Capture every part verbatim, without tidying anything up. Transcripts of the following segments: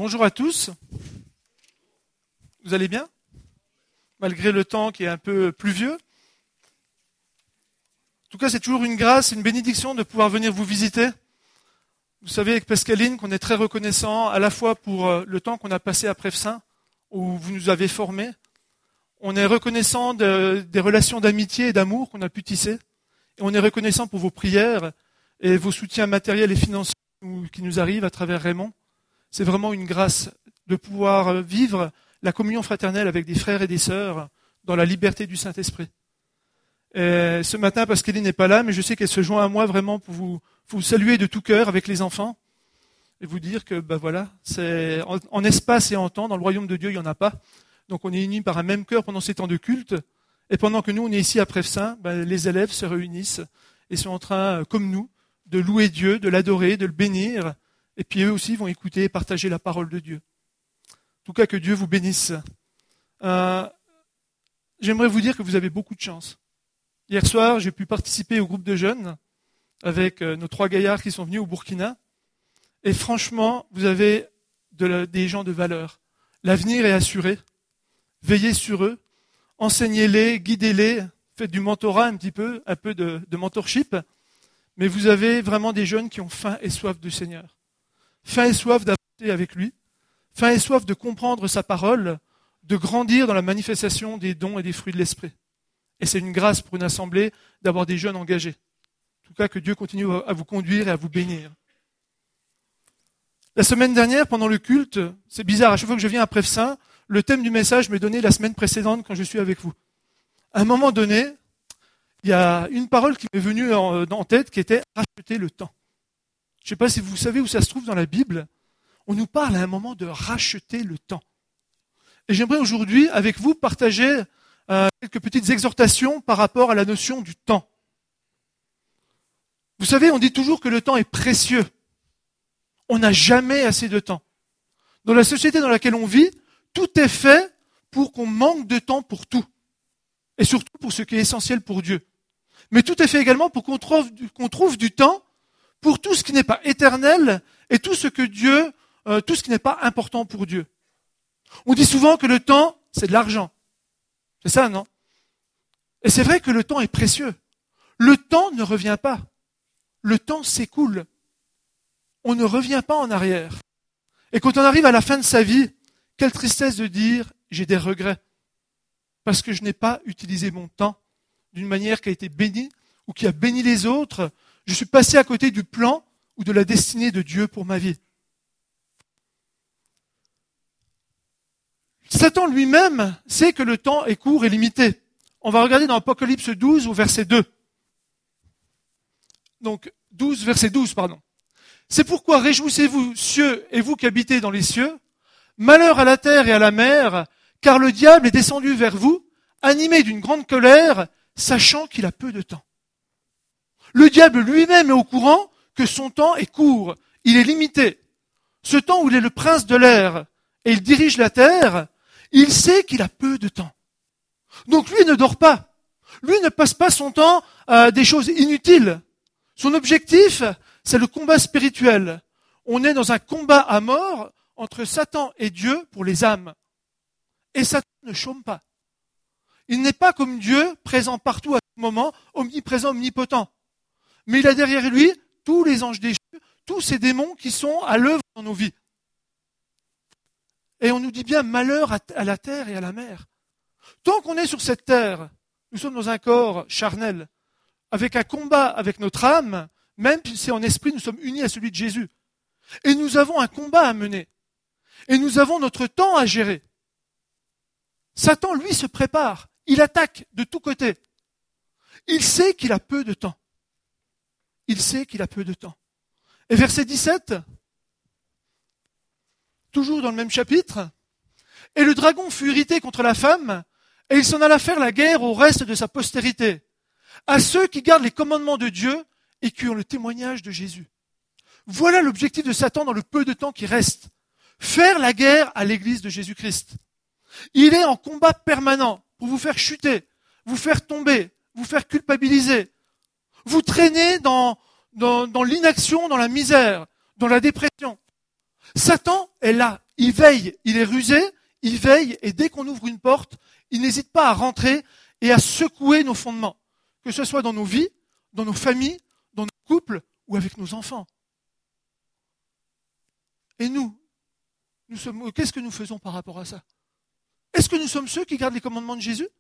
Bonjour à tous. Vous allez bien? Malgré le temps qui est un peu pluvieux. En tout cas, c'est toujours une grâce, une bénédiction de pouvoir venir vous visiter. Vous savez avec Pascaline qu'on est très reconnaissant à la fois pour le temps qu'on a passé à Prefsaint, où vous nous avez formés. On est reconnaissant de, des relations d'amitié et d'amour qu'on a pu tisser. Et on est reconnaissant pour vos prières et vos soutiens matériels et financiers qui nous arrivent à travers Raymond. C'est vraiment une grâce de pouvoir vivre la communion fraternelle avec des frères et des sœurs dans la liberté du Saint-Esprit. Et ce matin, Pascaline n'est pas là, mais je sais qu'elle se joint à moi vraiment pour vous, pour vous saluer de tout cœur avec les enfants et vous dire que ben voilà, c'est en, en espace et en temps, dans le royaume de Dieu, il n'y en a pas. Donc on est unis par un même cœur pendant ces temps de culte. Et pendant que nous, on est ici à Prefsaint, ben, les élèves se réunissent et sont en train, comme nous, de louer Dieu, de l'adorer, de le bénir. Et puis eux aussi vont écouter et partager la parole de Dieu. En tout cas, que Dieu vous bénisse. Euh, j'aimerais vous dire que vous avez beaucoup de chance. Hier soir, j'ai pu participer au groupe de jeunes avec nos trois gaillards qui sont venus au Burkina. Et franchement, vous avez de la, des gens de valeur. L'avenir est assuré. Veillez sur eux. Enseignez-les, guidez-les. Faites du mentorat un petit peu, un peu de, de mentorship. Mais vous avez vraiment des jeunes qui ont faim et soif du Seigneur. Faim et soif d'avancer avec lui, faim et soif de comprendre sa parole, de grandir dans la manifestation des dons et des fruits de l'Esprit. Et c'est une grâce pour une assemblée d'avoir des jeunes engagés. En tout cas, que Dieu continue à vous conduire et à vous bénir. La semaine dernière, pendant le culte, c'est bizarre, à chaque fois que je viens à Prefsaint, le thème du message m'est donné la semaine précédente quand je suis avec vous. À un moment donné, il y a une parole qui m'est venue en, en tête qui était « racheter le temps ». Je ne sais pas si vous savez où ça se trouve dans la Bible. On nous parle à un moment de racheter le temps. Et j'aimerais aujourd'hui, avec vous, partager euh, quelques petites exhortations par rapport à la notion du temps. Vous savez, on dit toujours que le temps est précieux. On n'a jamais assez de temps. Dans la société dans laquelle on vit, tout est fait pour qu'on manque de temps pour tout. Et surtout pour ce qui est essentiel pour Dieu. Mais tout est fait également pour qu'on trouve, qu'on trouve du temps pour tout ce qui n'est pas éternel et tout ce que Dieu, euh, tout ce qui n'est pas important pour Dieu. On dit souvent que le temps, c'est de l'argent. C'est ça, non? Et c'est vrai que le temps est précieux. Le temps ne revient pas. Le temps s'écoule. On ne revient pas en arrière. Et quand on arrive à la fin de sa vie, quelle tristesse de dire « j'ai des regrets » parce que je n'ai pas utilisé mon temps d'une manière qui a été bénie ou qui a béni les autres. Je suis passé à côté du plan ou de la destinée de Dieu pour ma vie. Satan lui-même sait que le temps est court et limité. On va regarder dans Apocalypse douze au verset deux. Donc, douze, verset douze, pardon. C'est pourquoi réjouissez-vous, cieux, et vous qui habitez dans les cieux, malheur à la terre et à la mer, car le diable est descendu vers vous, animé d'une grande colère, sachant qu'il a peu de temps. Le diable lui-même est au courant que son temps est court, il est limité. Ce temps où il est le prince de l'air et il dirige la terre, il sait qu'il a peu de temps. Donc lui ne dort pas. Lui ne passe pas son temps à des choses inutiles. Son objectif, c'est le combat spirituel. On est dans un combat à mort entre Satan et Dieu pour les âmes. Et Satan ne chôme pas. Il n'est pas comme Dieu, présent partout à tout moment, omniprésent, omnipotent. Mais il a derrière lui tous les anges déchus, tous ces démons qui sont à l'œuvre dans nos vies. Et on nous dit bien malheur à la terre et à la mer. Tant qu'on est sur cette terre, nous sommes dans un corps charnel, avec un combat avec notre âme, même si en esprit nous sommes unis à celui de Jésus. Et nous avons un combat à mener. Et nous avons notre temps à gérer. Satan, lui, se prépare. Il attaque de tous côtés. Il sait qu'il a peu de temps. Il sait qu'il a peu de temps. Et verset dix-sept, toujours dans le même chapitre, « Et le dragon fut irrité contre la femme, et il s'en alla faire la guerre au reste de sa postérité, à ceux qui gardent les commandements de Dieu et qui ont le témoignage de Jésus. » Voilà l'objectif de Satan dans le peu de temps qui reste. Faire la guerre à l'église de Jésus-Christ. Il est en combat permanent pour vous faire chuter, vous faire tomber, vous faire culpabiliser, vous traîner dans, dans, dans l'inaction, dans la misère, dans la dépression. Satan est là, il veille, il est rusé, il veille, et dès qu'on ouvre une porte, il n'hésite pas à rentrer et à secouer nos fondements, que ce soit dans nos vies, dans nos familles, dans nos couples ou avec nos enfants. Et nous, nous sommes, qu'est-ce que nous faisons par rapport à ça? Est-ce que nous sommes ceux qui gardent les commandements de Jésus?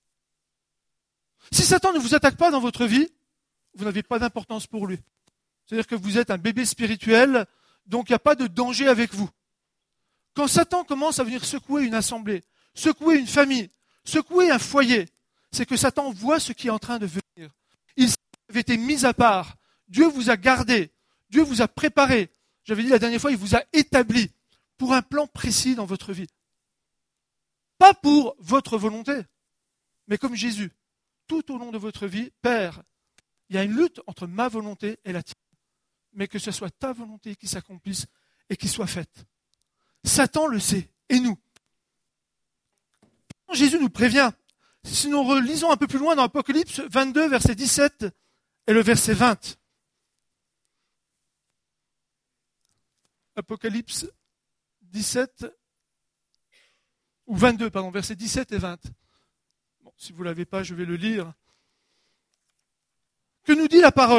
Si Satan ne vous attaque pas dans votre vie, vous n'avez pas d'importance pour lui. C'est-à-dire que vous êtes un bébé spirituel, donc il n'y a pas de danger avec vous. Quand Satan commence à venir secouer une assemblée, secouer une famille, secouer un foyer, c'est que Satan voit ce qui est en train de venir. Il avait été mis à part. Dieu vous a gardé. Dieu vous a préparé. J'avais dit la dernière fois, il vous a établi pour un plan précis dans votre vie. Pas pour votre volonté, mais comme Jésus. Tout au long de votre vie, Père, il y a une lutte entre ma volonté et la tienne. Mais que ce soit ta volonté qui s'accomplisse et qui soit faite. Satan le sait, et nous. Jésus nous prévient. Si nous relisons un peu plus loin dans Apocalypse vingt-deux, verset dix-sept et le verset vingt. Apocalypse dix-sept, ou vingt-deux, pardon, versets dix-sept et vingt. Bon, si vous ne l'avez pas, je vais le lire. Que nous dit la parole ?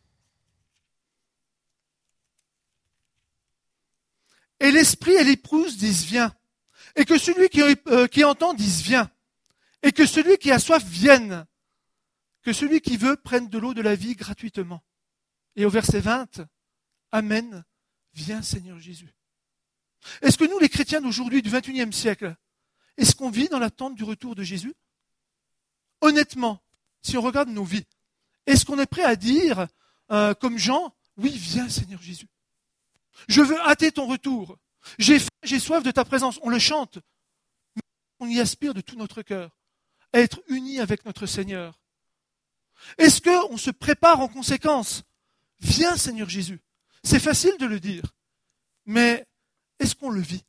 Et l'esprit et l'épouse disent viens. Et que celui qui, euh, qui entend dise viens. Et que celui qui a soif vienne. Que celui qui veut prenne de l'eau de la vie gratuitement. Et au verset vingt, Amen, viens Seigneur Jésus. Est-ce que nous, les chrétiens d'aujourd'hui, du vingt et unième siècle, est-ce qu'on vit dans l'attente du retour de Jésus ? Honnêtement, si on regarde nos vies, est-ce qu'on est prêt à dire, euh, comme Jean, oui, viens Seigneur Jésus. Je veux hâter ton retour. J'ai faim, j'ai soif de ta présence. On le chante. Mais on y aspire de tout notre cœur. À être unis avec notre Seigneur. Est-ce qu'on se prépare en conséquence ? Viens Seigneur Jésus. C'est facile de le dire. Mais est-ce qu'on le vit ?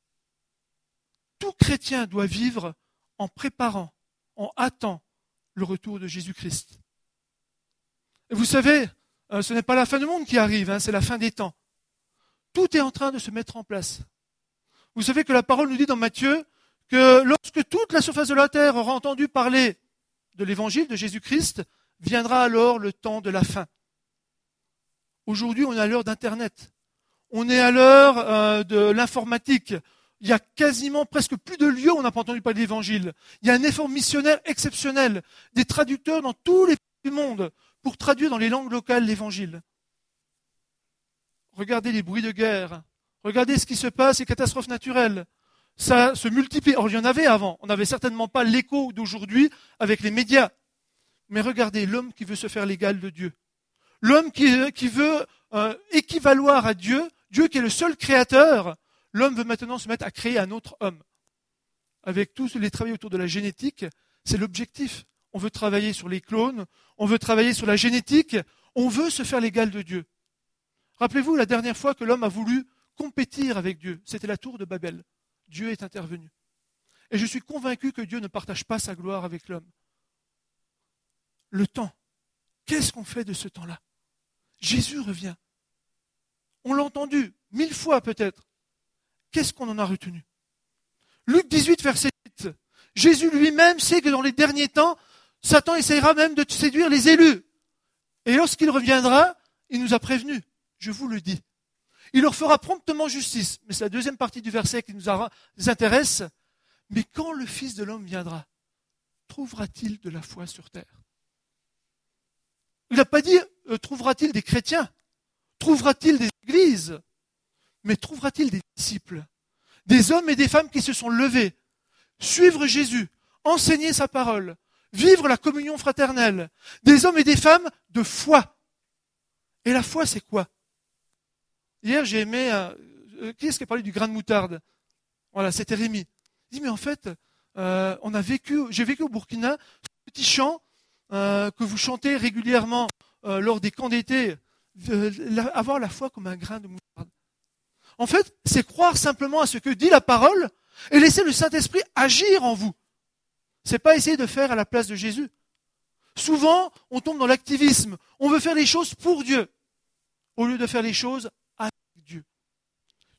Tout chrétien doit vivre en préparant, en hâtant le retour de Jésus-Christ. Et vous savez, ce n'est pas la fin du monde qui arrive, hein, c'est la fin des temps. Tout est en train de se mettre en place. Vous savez que la parole nous dit dans Matthieu que lorsque toute la surface de la terre aura entendu parler de l'évangile de Jésus-Christ, viendra alors le temps de la fin. Aujourd'hui, on est à l'heure d'Internet. On est à l'heure euh, de l'informatique. Il y a quasiment presque plus de lieux où on n'a pas entendu parler de l'évangile. Il y a un effort missionnaire exceptionnel. Des traducteurs dans tous les pays du monde pour traduire dans les langues locales l'évangile. Regardez les bruits de guerre. Regardez ce qui se passe, les catastrophes naturelles. Ça se multiplie. Or, il y en avait avant. On n'avait certainement pas l'écho d'aujourd'hui avec les médias. Mais regardez l'homme qui veut se faire l'égal de Dieu. L'homme qui, qui veut euh, équivaloir à Dieu, Dieu qui est le seul créateur, l'homme veut maintenant se mettre à créer un autre homme. Avec tous les travaux autour de la génétique, c'est l'objectif. On veut travailler sur les clones, on veut travailler sur la génétique, on veut se faire l'égal de Dieu. Rappelez-vous la dernière fois que l'homme a voulu compétir avec Dieu, c'était la tour de Babel. Dieu est intervenu. Et je suis convaincu que Dieu ne partage pas sa gloire avec l'homme. Le temps, qu'est-ce qu'on fait de ce temps-là ? Jésus revient. On l'a entendu mille fois peut-être. Qu'est-ce qu'on en a retenu ? Luc dix-huit, verset huit. Jésus lui-même sait que dans les derniers temps, Satan essayera même de séduire les élus. Et lorsqu'il reviendra, il nous a prévenus. Je vous le dis. Il leur fera promptement justice. Mais c'est la deuxième partie du verset qui nous intéresse. Mais quand le Fils de l'homme viendra, trouvera-t-il de la foi sur terre ? Il n'a pas dit, euh, trouvera-t-il des chrétiens ? Trouvera-t-il des églises ? Mais trouvera-t-il des disciples ? Des hommes et des femmes qui se sont levés, suivre Jésus, enseigner sa parole, vivre la communion fraternelle. Des hommes et des femmes de foi. Et la foi, c'est quoi ? Hier, j'ai aimé... Euh, qui est-ce qui a parlé du grain de moutarde ? Voilà, c'était Rémi. Il dit, mais en fait, euh, on a vécu, j'ai vécu au Burkina, ce petit chant euh, que vous chantez régulièrement euh, lors des camps d'été, euh, la, avoir la foi comme un grain de moutarde. En fait, c'est croire simplement à ce que dit la parole et laisser le Saint-Esprit agir en vous. C'est pas essayer de faire à la place de Jésus. Souvent, on tombe dans l'activisme. On veut faire les choses pour Dieu, au lieu de faire les choses avec Dieu.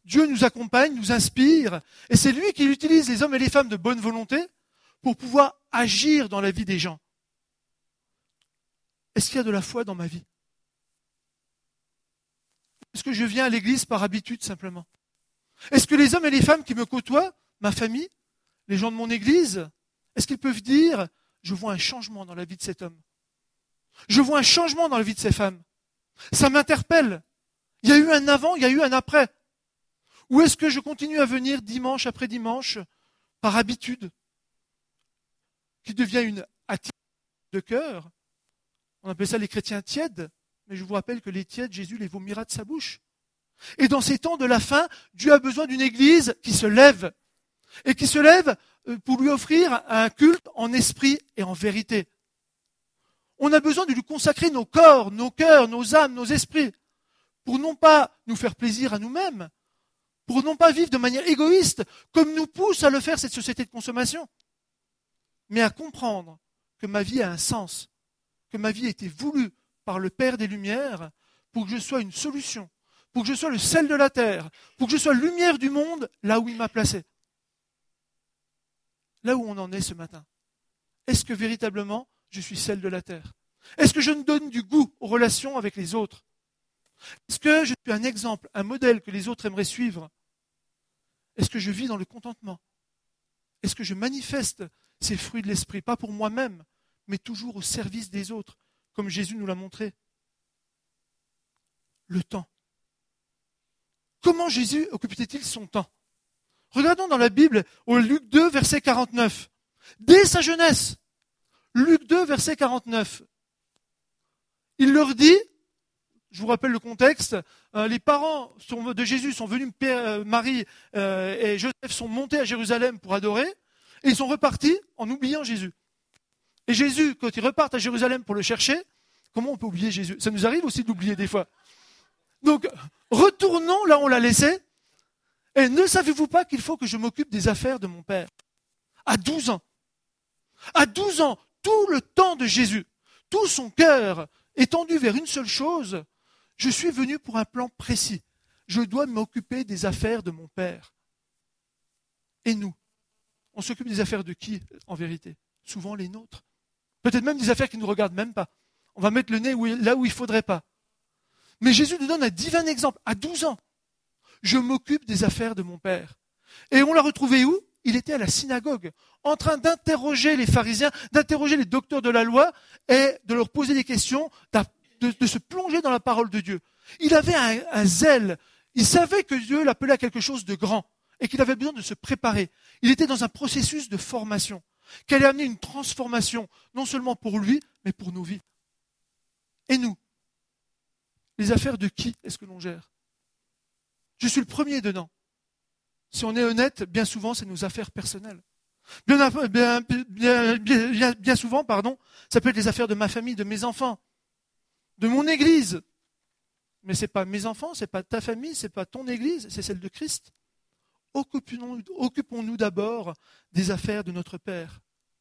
Dieu nous accompagne, nous inspire, et c'est lui qui utilise les hommes et les femmes de bonne volonté pour pouvoir agir dans la vie des gens. Est-ce qu'il y a de la foi dans ma vie? Est-ce que je viens à l'église par habitude simplement? Est-ce que les hommes et les femmes qui me côtoient, ma famille, les gens de mon église, est-ce qu'ils peuvent dire « Je vois un changement dans la vie de cet homme. Je vois un changement dans la vie de ces femmes. Ça m'interpelle. Il y a eu un avant, il y a eu un après. » Ou est-ce que je continue à venir dimanche après dimanche par habitude, qui devient une attitude de cœur? On appelle ça les chrétiens tièdes, mais je vous rappelle que les tièdes, Jésus les vomira de sa bouche. Et dans ces temps de la fin, Dieu a besoin d'une église qui se lève, et qui se lève pour lui offrir un culte en esprit et en vérité. On a besoin de lui consacrer nos corps, nos cœurs, nos âmes, nos esprits, pour non pas nous faire plaisir à nous-mêmes, pour non pas vivre de manière égoïste, comme nous pousse à le faire cette société de consommation, mais à comprendre que ma vie a un sens, que ma vie a été voulue par le Père des Lumières pour que je sois une solution, pour que je sois le sel de la terre, pour que je sois lumière du monde là où il m'a placé. Là où on en est ce matin. Est-ce que véritablement je suis sel de la terre? Est-ce que je me donne du goût aux relations avec les autres? Est-ce que je suis un exemple, un modèle que les autres aimeraient suivre? Est-ce que je vis dans le contentement? Est-ce que je manifeste ces fruits de l'esprit, pas pour moi-même, mais toujours au service des autres, comme Jésus nous l'a montré? Le temps. Comment Jésus occupait-il son temps? Regardons dans la Bible, au Luc deux, verset quarante-neuf. Dès sa jeunesse, Luc deux, verset quarante-neuf, il leur dit, je vous rappelle le contexte, euh, les parents sont, de Jésus sont venus, Père, Marie euh, et Joseph sont montés à Jérusalem pour adorer, et ils sont repartis en oubliant Jésus. Et Jésus, quand ils repartent à Jérusalem pour le chercher, comment on peut oublier Jésus? Ça nous arrive aussi d'oublier des fois. Donc, retournons là où on l'a laissé, et ne savez-vous pas qu'il faut que je m'occupe des affaires de mon Père? À douze ans. À douze ans, tout le temps de Jésus, tout son cœur étendu vers une seule chose, je suis venu pour un plan précis. Je dois m'occuper des affaires de mon Père. Et nous, on s'occupe des affaires de qui, en vérité? Souvent les nôtres. Peut-être même des affaires qui ne nous regardent même pas. On va mettre le nez là où il ne faudrait pas. Mais Jésus nous donne un divin exemple. À douze ans, je m'occupe des affaires de mon Père. Et on l'a retrouvé où? Il était à la synagogue, en train d'interroger les pharisiens, d'interroger les docteurs de la loi et de leur poser des questions, de, de se plonger dans la parole de Dieu. Il avait un, un zèle. Il savait que Dieu l'appelait à quelque chose de grand et qu'il avait besoin de se préparer. Il était dans un processus de formation qui allait amener une transformation, non seulement pour lui, mais pour nos vies. Et nous, les affaires de qui est-ce que l'on gère? Je suis le premier dedans. Si on est honnête, bien souvent, c'est nos affaires personnelles. Bien, bien, bien, bien, bien souvent, pardon, ça peut être les affaires de ma famille, de mes enfants, de mon église. Mais ce n'est pas mes enfants, ce n'est pas ta famille, ce n'est pas ton église, c'est celle de Christ. Occupons-nous, occupons-nous d'abord des affaires de notre Père.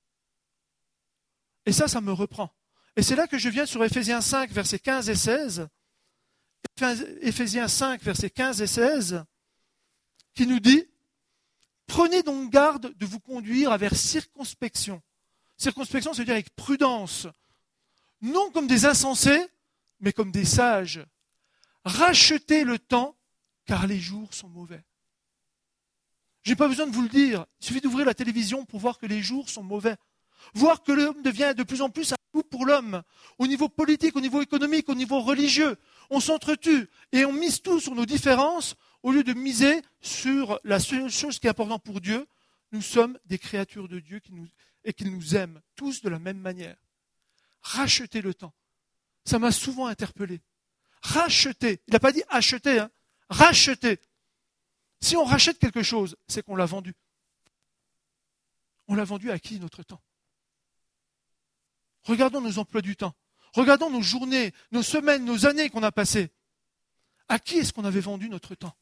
Et ça, ça me reprend. Et c'est là que je viens sur Éphésiens cinq, versets quinze et seize. Éphésiens cinq, versets quinze et seize, qui nous dit « Prenez donc garde de vous conduire avec circonspection. » Circonspection, ça veut dire avec prudence. Non comme des insensés, mais comme des sages. Rachetez le temps, car les jours sont mauvais. Je n'ai pas besoin de vous le dire. Il suffit d'ouvrir la télévision pour voir que les jours sont mauvais. Voir que l'homme devient de plus en plus un coup pour l'homme. Au niveau politique, au niveau économique, au niveau religieux. On s'entretue et on mise tout sur nos différences au lieu de miser sur la seule chose qui est importante pour Dieu. Nous sommes des créatures de Dieu qui nous, et qu'il nous aime tous de la même manière. Rachetez le temps. Ça m'a souvent interpellé. Racheter. Il n'a pas dit acheter, hein. Racheter. Si on rachète quelque chose, c'est qu'on l'a vendu. On l'a vendu à qui notre temps? Regardons nos emplois du temps. Regardons nos journées, nos semaines, nos années qu'on a passées. À qui est-ce qu'on avait vendu notre temps?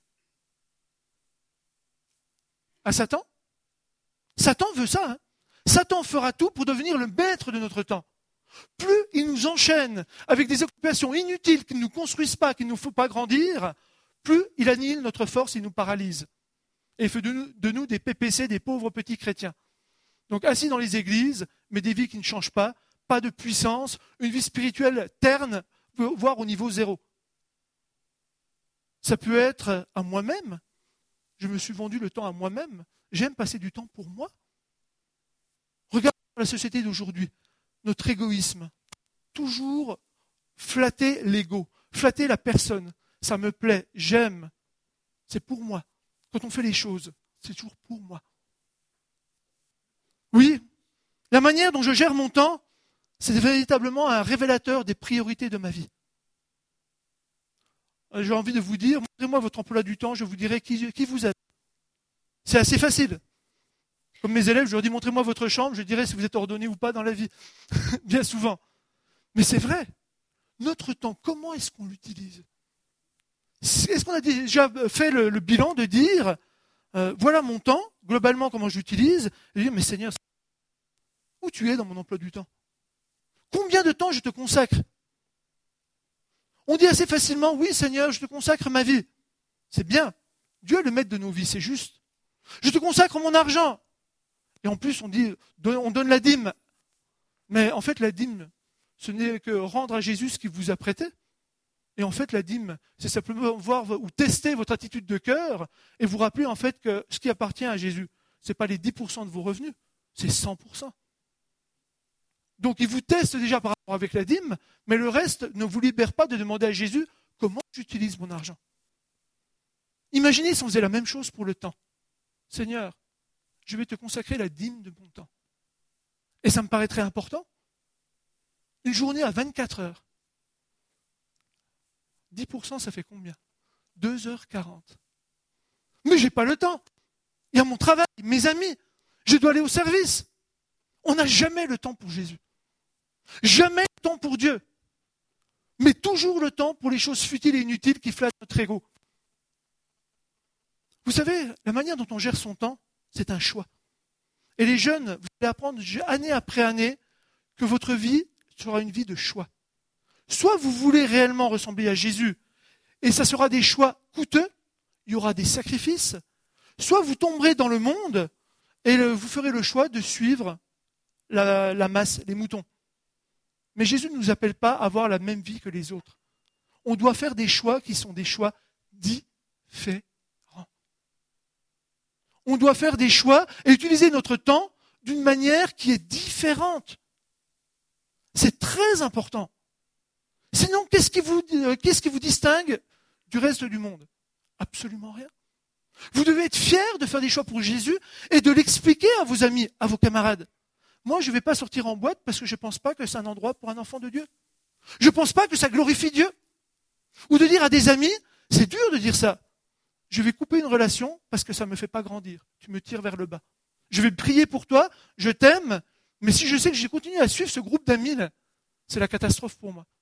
À Satan? Satan veut ça. Hein? Satan fera tout pour devenir le maître de notre temps. Plus il nous enchaîne avec des occupations inutiles qui ne nous construisent pas, qui ne nous font pas grandir, plus il annihile notre force, il nous paralyse. Et il fait de nous, de nous des P P C, des pauvres petits chrétiens. Donc assis dans les églises, mais des vies qui ne changent pas, pas de puissance, une vie spirituelle terne, voire au niveau zéro. Ça peut être à moi-même. Je me suis vendu le temps à moi-même. J'aime passer du temps pour moi. Regarde la société d'aujourd'hui, notre égoïsme. Toujours flatter l'ego, flatter la personne. Ça me plaît, j'aime. C'est pour moi. Quand on fait les choses, c'est toujours pour moi. Oui, la manière dont je gère mon temps, c'est véritablement un révélateur des priorités de ma vie. J'ai envie de vous dire, montrez-moi votre emploi du temps, je vous dirai qui, qui vous êtes. C'est assez facile. Comme mes élèves, je leur dis, montrez-moi votre chambre, je dirai si vous êtes ordonné ou pas dans la vie. Bien souvent. Mais c'est vrai. Notre temps, comment est-ce qu'on l'utilise ? Est-ce qu'on a déjà fait le, le bilan de dire, euh, voilà mon temps, globalement comment je l'utilise, et de dire, mais Seigneur, où tu es dans mon emploi du temps ? Combien de temps je te consacre ? On dit assez facilement, oui Seigneur, je te consacre ma vie. C'est bien. Dieu est le maître de nos vies, c'est juste. Je te consacre mon argent. Et en plus, on dit, on donne la dîme. Mais en fait, la dîme, ce n'est que rendre à Jésus ce qu'il vous a prêté. Et en fait, la dîme, c'est simplement voir ou tester votre attitude de cœur et vous rappeler en fait que ce qui appartient à Jésus, ce n'est pas les dix pour cent de vos revenus, c'est cent pour cent. Donc, il vous teste déjà par rapport avec la dîme, mais le reste ne vous libère pas de demander à Jésus comment j'utilise mon argent. Imaginez si on faisait la même chose pour le temps. Seigneur, je vais te consacrer la dîme de mon temps. Et ça me paraîtrait important. Une journée à vingt-quatre heures. dix pour cent, ça fait combien ? deux heures quarante. Mais je n'ai pas le temps. Il y a mon travail, mes amis. Je dois aller au service. On n'a jamais le temps pour Jésus. Jamais le temps pour Dieu. Mais toujours le temps pour les choses futiles et inutiles qui flattent notre ego. Vous savez, la manière dont on gère son temps, c'est un choix. Et les jeunes, vous allez apprendre année après année que votre vie sera une vie de choix. Soit vous voulez réellement ressembler à Jésus, et ça sera des choix coûteux, il y aura des sacrifices, soit vous tomberez dans le monde, et le, vous ferez le choix de suivre la, la masse, les moutons. Mais Jésus ne nous appelle pas à avoir la même vie que les autres. On doit faire des choix qui sont des choix différents. On doit faire des choix et utiliser notre temps d'une manière qui est différente. C'est très important. Sinon, qu'est-ce qui vous, qu'est-ce qui vous distingue du reste du monde ? Absolument rien. Vous devez être fiers de faire des choix pour Jésus et de l'expliquer à vos amis, à vos camarades. Moi, je ne vais pas sortir en boîte parce que je ne pense pas que c'est un endroit pour un enfant de Dieu. Je ne pense pas que ça glorifie Dieu. Ou de dire à des amis, c'est dur de dire ça. Je vais couper une relation parce que ça ne me fait pas grandir. Tu me tires vers le bas. Je vais prier pour toi, je t'aime, mais si je sais que j'ai continué à suivre ce groupe d'amis, c'est la catastrophe pour moi.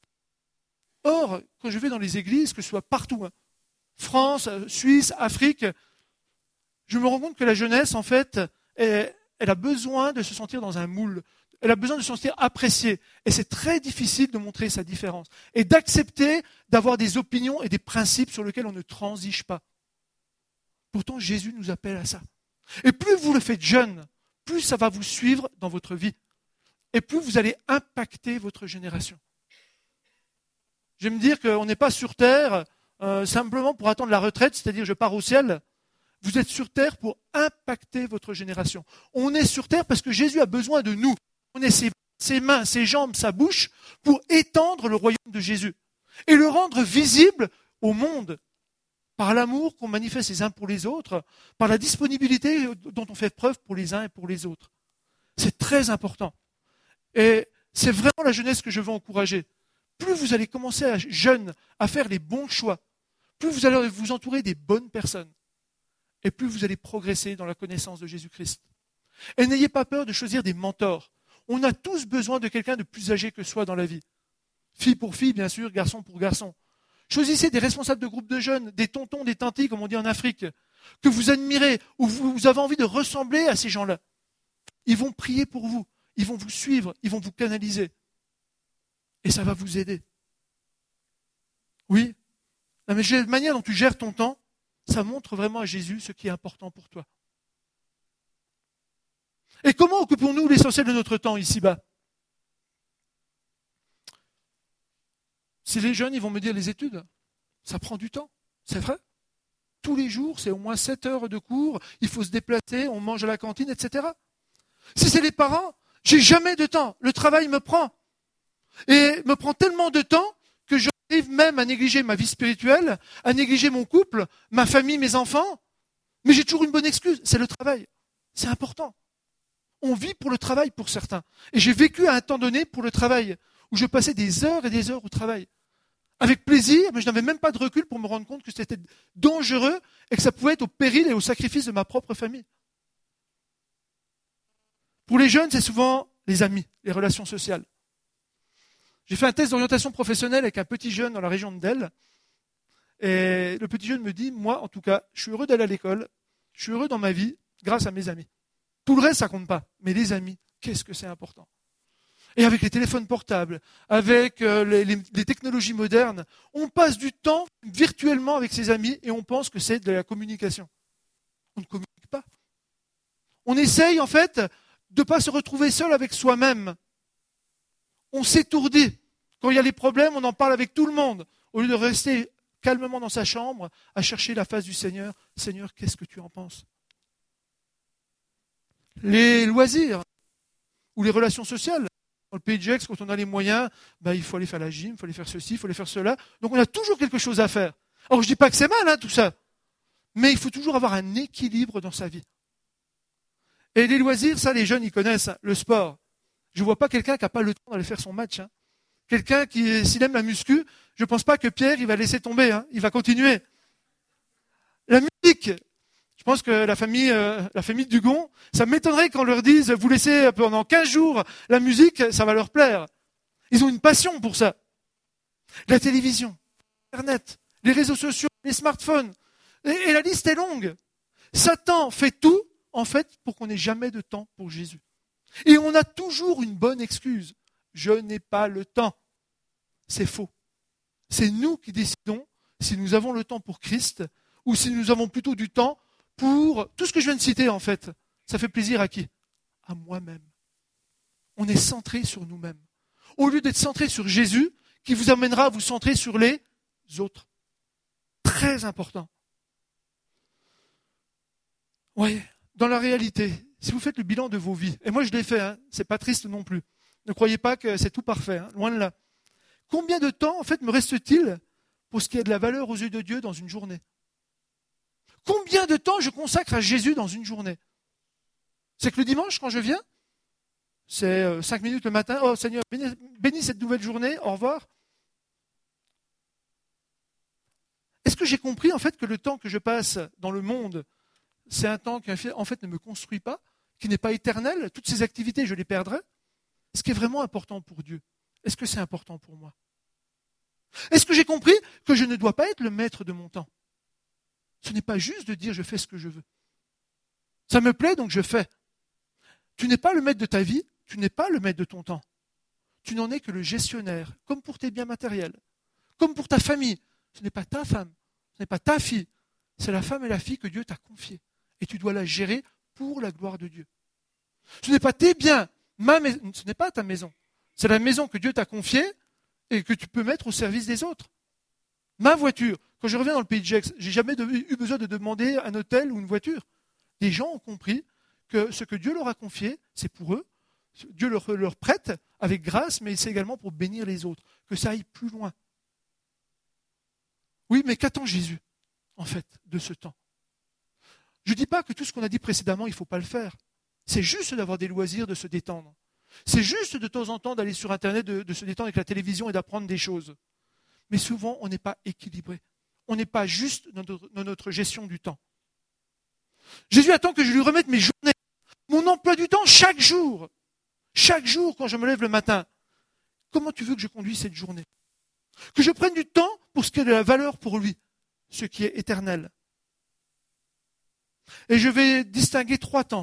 Or, quand je vais dans les églises, que ce soit partout, hein, France, Suisse, Afrique, je me rends compte que la jeunesse, en fait, elle, elle a besoin de se sentir dans un moule. Elle a besoin de se sentir appréciée. Et c'est très difficile de montrer sa différence. Et d'accepter d'avoir des opinions et des principes sur lesquels on ne transige pas. Pourtant, Jésus nous appelle à ça. Et plus vous le faites jeune, plus ça va vous suivre dans votre vie. Et plus vous allez impacter votre génération. Je vais me dire qu'on n'est pas sur Terre euh, simplement pour attendre la retraite, c'est-à-dire je pars au ciel. Vous êtes sur Terre pour impacter votre génération. On est sur Terre parce que Jésus a besoin de nous. On est ses, ses mains, ses jambes, sa bouche pour étendre le royaume de Jésus et le rendre visible au monde par l'amour qu'on manifeste les uns pour les autres, par la disponibilité dont on fait preuve pour les uns et pour les autres. C'est très important. Et c'est vraiment la jeunesse que je veux encourager. Plus vous allez commencer à jeune à faire les bons choix, plus vous allez vous entourer des bonnes personnes et plus vous allez progresser dans la connaissance de Jésus-Christ. Et n'ayez pas peur de choisir des mentors. On a tous besoin de quelqu'un de plus âgé que soi dans la vie. Fille pour fille, bien sûr, garçon pour garçon. Choisissez des responsables de groupes de jeunes, des tontons, des tantis, comme on dit en Afrique, que vous admirez, ou vous avez envie de ressembler à ces gens-là. Ils vont prier pour vous, ils vont vous suivre, ils vont vous canaliser. Et ça va vous aider. Oui, La manière dont tu gères ton temps, ça montre vraiment à Jésus ce qui est important pour toi. Et comment occupons-nous l'essentiel de notre temps ici-bas? Si les jeunes, ils vont me dire les études, ça prend du temps, c'est vrai. Tous les jours, c'est au moins sept heures de cours, il faut se déplacer, on mange à la cantine, et cetera. Si c'est les parents, j'ai jamais de temps, le travail me prend. Et me prend tellement de temps que j'arrive même à négliger ma vie spirituelle, à négliger mon couple, ma famille, mes enfants. Mais j'ai toujours une bonne excuse, c'est le travail. C'est important. On vit pour le travail pour certains. Et j'ai vécu à un temps donné pour le travail, où je passais des heures et des heures au travail. Avec plaisir, mais je n'avais même pas de recul pour me rendre compte que c'était dangereux et que ça pouvait être au péril et au sacrifice de ma propre famille. Pour les jeunes, c'est souvent les amis, les relations sociales. J'ai fait un test d'orientation professionnelle avec un petit jeune dans la région de Delle. Et le petit jeune me dit, moi, en tout cas, je suis heureux d'aller à l'école, je suis heureux dans ma vie grâce à mes amis. Tout le reste, ça compte pas. Mais les amis, qu'est-ce que c'est important? Et avec les téléphones portables, avec euh, les, les, les technologies modernes, on passe du temps virtuellement avec ses amis et on pense que c'est de la communication. On ne communique pas. On essaye, en fait, de ne pas se retrouver seul avec soi-même. On s'étourdit. Quand il y a les problèmes, on en parle avec tout le monde, au lieu de rester calmement dans sa chambre à chercher la face du Seigneur. Seigneur, qu'est-ce que tu en penses? Les loisirs ou les relations sociales. Dans le Pays de Gex, quand on a les moyens, ben, il faut aller faire la gym, il faut aller faire ceci, il faut aller faire cela. Donc on a toujours quelque chose à faire. Alors je ne dis pas que c'est mal, hein, tout ça. Mais il faut toujours avoir un équilibre dans sa vie. Et les loisirs, ça les jeunes, ils connaissent, hein, le sport. Je ne vois pas quelqu'un qui n'a pas le temps d'aller faire son match. Hein. Quelqu'un qui, s'il aime la muscu, je ne pense pas que Pierre, il va laisser tomber, hein, il va continuer. La musique. Je pense que la famille, euh, la famille Dugon, ça m'étonnerait qu'on leur dise, vous laissez pendant quinze jours la musique, ça va leur plaire. Ils ont une passion pour ça. La télévision, Internet, les réseaux sociaux, les smartphones, et, et la liste est longue. Satan fait tout, en fait, pour qu'on n'ait jamais de temps pour Jésus. Et on a toujours une bonne excuse. Je n'ai pas le temps. C'est faux. C'est nous qui décidons si nous avons le temps pour Christ ou si nous avons plutôt du temps pour tout ce que je viens de citer, en fait. Ça fait plaisir à qui? À moi-même. On est centré sur nous-mêmes. Au lieu d'être centré sur Jésus, qui vous amènera à vous centrer sur les autres. Très important. Oui, dans la réalité, si vous faites le bilan de vos vies, et moi je l'ai fait, hein, c'est pas triste non plus. Ne croyez pas que c'est tout parfait, hein, loin de là. Combien de temps, en fait, me reste-t-il pour ce qui a de la valeur aux yeux de Dieu dans une journée? Combien de temps je consacre à Jésus dans une journée? C'est que le dimanche, quand je viens, c'est cinq minutes le matin. Oh Seigneur, bénis, bénis cette nouvelle journée, au revoir. Est-ce que j'ai compris en fait que le temps que je passe dans le monde, c'est un temps qui en fait ne me construit pas, qui n'est pas éternel? Toutes ces activités, je les perdrai. Ce qui est vraiment important pour Dieu, est-ce que c'est important pour moi? Est-ce que j'ai compris que je ne dois pas être le maître de mon temps? Ce n'est pas juste de dire je fais ce que je veux. Ça me plaît, donc je fais. Tu n'es pas le maître de ta vie, tu n'es pas le maître de ton temps. Tu n'en es que le gestionnaire, comme pour tes biens matériels, comme pour ta famille. Ce n'est pas ta femme, ce n'est pas ta fille, c'est la femme et la fille que Dieu t'a confiée. Et tu dois la gérer pour la gloire de Dieu. Ce n'est pas tes biens, ma maison, ce n'est pas ta maison. C'est la maison que Dieu t'a confiée et que tu peux mettre au service des autres. Ma voiture, quand je reviens dans le Pays de Gex, j'ai jamais de, eu besoin de demander un hôtel ou une voiture. Les gens ont compris que ce que Dieu leur a confié, c'est pour eux. Dieu leur, leur prête avec grâce, mais c'est également pour bénir les autres, que ça aille plus loin. Oui, mais qu'attend Jésus, en fait, de ce temps? Je ne dis pas que tout ce qu'on a dit précédemment, il ne faut pas le faire. C'est juste d'avoir des loisirs, de se détendre. C'est juste de temps en temps d'aller sur Internet, de, de se détendre avec la télévision et d'apprendre des choses. Mais souvent, on n'est pas équilibré. On n'est pas juste dans notre, dans notre gestion du temps. Jésus attend que je lui remette mes journées, mon emploi du temps chaque jour. Chaque jour, quand je me lève le matin. Comment tu veux que je conduise cette journée? Que je prenne du temps pour ce qui a de la valeur pour lui, ce qui est éternel. Et je vais distinguer trois temps.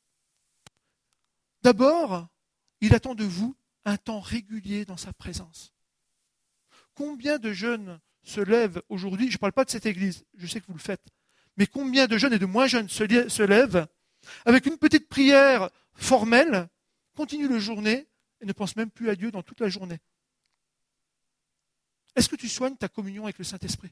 D'abord, il attend de vous un temps régulier dans sa présence. Combien de jeunes se lèvent aujourd'hui, je ne parle pas de cette église, je sais que vous le faites, mais combien de jeunes et de moins jeunes se, li- se lèvent avec une petite prière formelle, continuent la journée et ne pensent même plus à Dieu dans toute la journée. Est-ce que tu soignes ta communion avec le Saint-Esprit?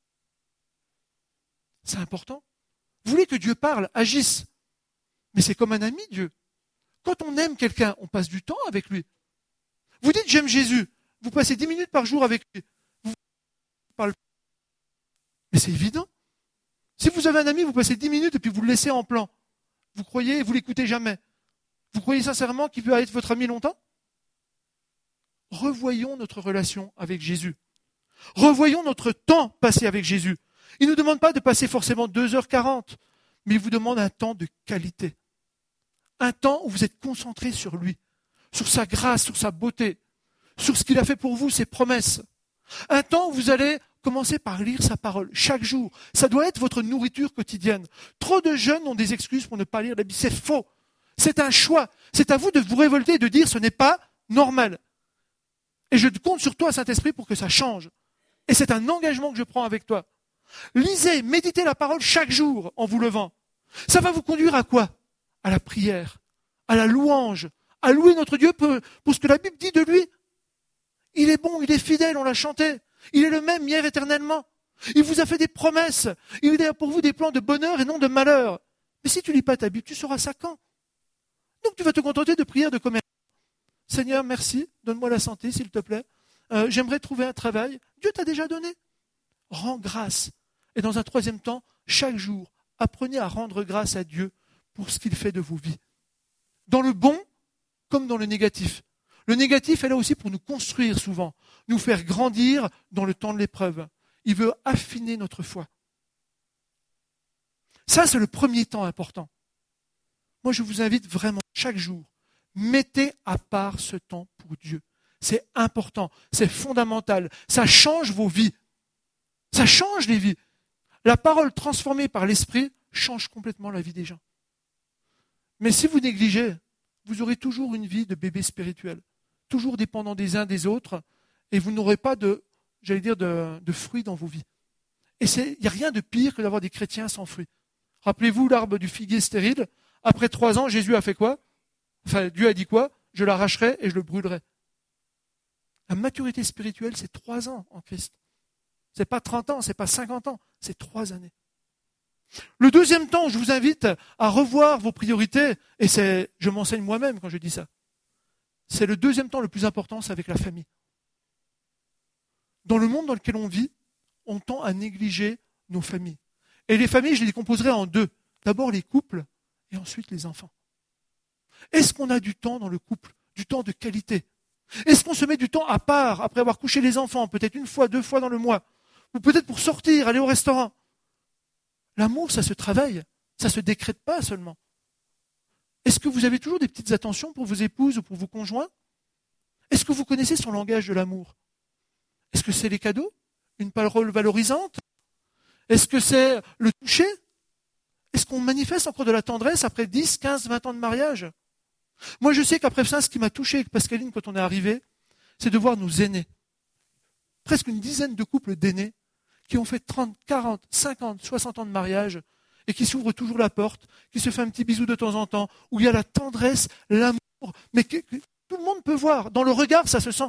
C'est important. Vous voulez que Dieu parle, agisse. Mais c'est comme un ami, Dieu. Quand on aime quelqu'un, on passe du temps avec lui. Vous dites j'aime Jésus. Vous passez dix minutes par jour avec lui. Vous parlez. Mais c'est évident. Si vous avez un ami, vous passez dix minutes et puis vous le laissez en plan. Vous croyez, vous l'écoutez jamais. Vous croyez sincèrement qu'il peut être votre ami longtemps? Revoyons notre relation avec Jésus. Revoyons notre temps passé avec Jésus. Il ne nous demande pas de passer forcément deux heures quarante, mais il vous demande un temps de qualité. Un temps où vous êtes concentré sur lui, sur sa grâce, sur sa beauté, sur ce qu'il a fait pour vous, ses promesses. Un temps où vous allez commencer par lire sa parole chaque jour. Ça doit être votre nourriture quotidienne. Trop de jeunes ont des excuses pour ne pas lire la Bible. C'est faux. C'est un choix. C'est à vous de vous révolter et de dire ce n'est pas normal. Et je compte sur toi, Saint-Esprit, pour que ça change. Et c'est un engagement que je prends avec toi. Lisez, méditez la parole chaque jour en vous levant. Ça va vous conduire à quoi? À la prière, à la louange, à louer notre Dieu pour, pour ce que la Bible dit de lui. Il est bon, il est fidèle, on l'a chanté. Il est le même hier éternellement. Il vous a fait des promesses. Il a pour vous des plans de bonheur et non de malheur. Mais si tu lis pas ta Bible, tu sauras ça quand? Donc tu vas te contenter de prières de commerce. Seigneur, merci, donne-moi la santé, s'il te plaît. Euh, j'aimerais trouver un travail. Dieu t'a déjà donné. Rends grâce. Et dans un troisième temps, chaque jour, apprenez à rendre grâce à Dieu pour ce qu'il fait de vos vies. Dans le bon comme dans le négatif. Le négatif est là aussi pour nous construire souvent, nous faire grandir dans le temps de l'épreuve. Il veut affiner notre foi. Ça, c'est le premier temps important. Moi, je vous invite vraiment chaque jour, mettez à part ce temps pour Dieu. C'est important, c'est fondamental. Ça change vos vies. Ça change les vies. La parole transformée par l'esprit change complètement la vie des gens. Mais si vous négligez, vous aurez toujours une vie de bébé spirituel, toujours dépendant des uns des autres, et vous n'aurez pas de, j'allais dire, de, de fruits dans vos vies. Et il n'y a rien de pire que d'avoir des chrétiens sans fruits. Rappelez-vous l'arbre du figuier stérile. Après trois ans, Jésus a fait quoi? Enfin, Dieu a dit quoi? Je l'arracherai et je le brûlerai. La maturité spirituelle, c'est trois ans en Christ. C'est pas trente ans, c'est pas cinquante ans, c'est trois années. Le deuxième temps, je vous invite à revoir vos priorités, et c'est, je m'enseigne moi-même quand je dis ça. C'est le deuxième temps le plus important, c'est avec la famille. Dans le monde dans lequel on vit, on tend à négliger nos familles. Et les familles, je les décomposerai en deux. D'abord les couples, et ensuite les enfants. Est-ce qu'on a du temps dans le couple, du temps de qualité? Est-ce qu'on se met du temps à part, après avoir couché les enfants, peut-être une fois, deux fois dans le mois, ou peut-être pour sortir, aller au restaurant? L'amour, ça se travaille, ça ne se décrète pas seulement. Est-ce que vous avez toujours des petites attentions pour vos épouses ou pour vos conjoints? Est-ce que vous connaissez son langage de l'amour? Est-ce que c'est les cadeaux? Une parole valorisante? Est-ce que c'est le toucher? Est-ce qu'on manifeste encore de la tendresse après dix, quinze, vingt ans de mariage? Moi, je sais qu'après ça, ce qui m'a touché avec Pascaline quand on est arrivé, c'est de voir nos aînés. Presque une dizaine de couples d'aînés qui ont fait trente, quarante, cinquante, soixante ans de mariage et qui s'ouvrent toujours la porte, qui se fait un petit bisou de temps en temps, où il y a la tendresse, l'amour, mais que, que tout le monde peut voir. Dans le regard, ça se sent.